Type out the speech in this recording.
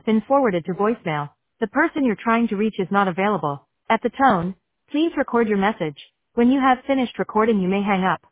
been forwarded to voicemail. The person you're trying to reach is not available. At the tone, please record your message. When you have finished recording, you may hang up.